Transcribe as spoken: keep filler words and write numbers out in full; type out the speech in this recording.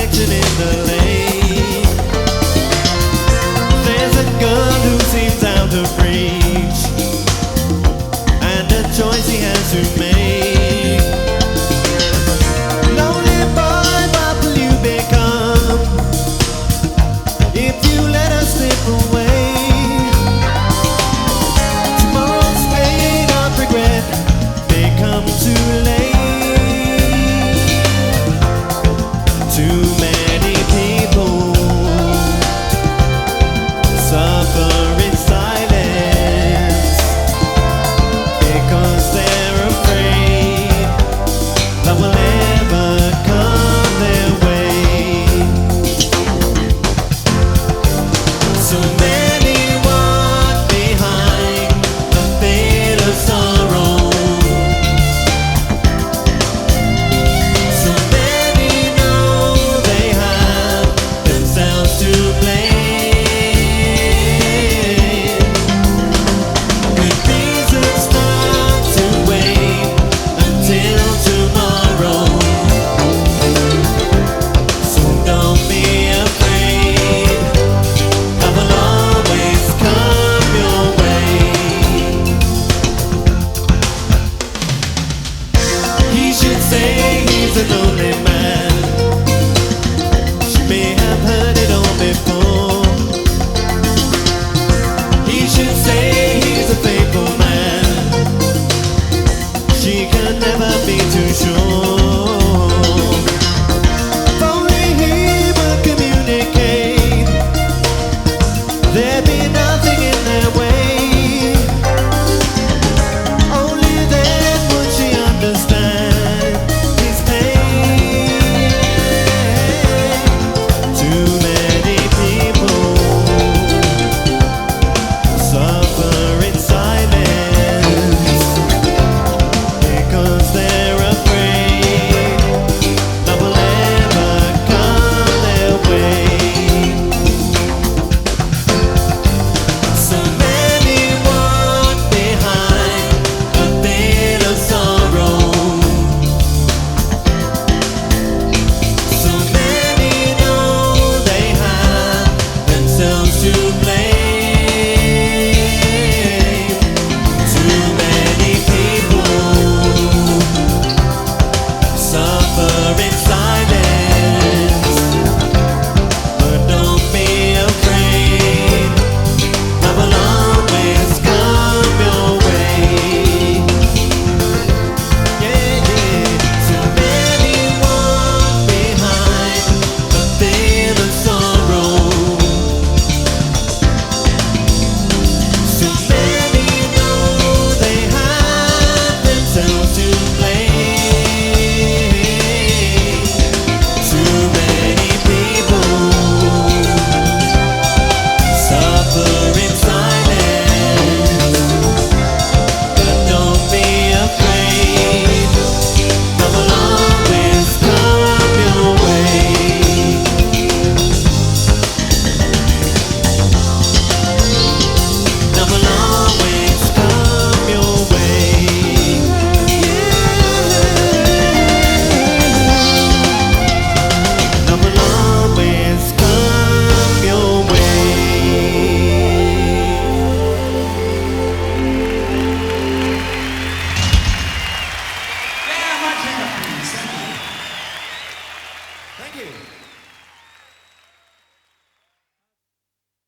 reflection in the lake. There's a girl who seems out of reach, and a choice he has to make. Lonely boy, what will you become if you let us slip away? Tomorrow's pain of regret may come too late. Too many people suffer in silence because they're afraid that will ever come their way. So many walk behind a veil of sorrow. So many know they have themselves to blame. Good reasons not to wait until tomorrow. So don't be afraid, love will always come your way. He should say he's a lonely man. She may have heard it all before. He should say he's a faithful man. She can never be too sure. If only he would communicate, there'd be nothing in their way. Only then would she understand his pain. Too many people suffer in silence because they're afraid love will ever come their way. So many walk behind a veil of sorrow. So many know they have themselves to blame. Too many people suffer in silence, but don't be afraid, love will always come your way. Yeah, yeah. So many walk behind a veil of sorrow. So many know they have themselves to blame. Too many people suffer in silence, but don't be afraid, love will always come your way. Love will always come your way. Yeah. Love will always come your way. Yeah, much enough, please. Thank you. Thank you.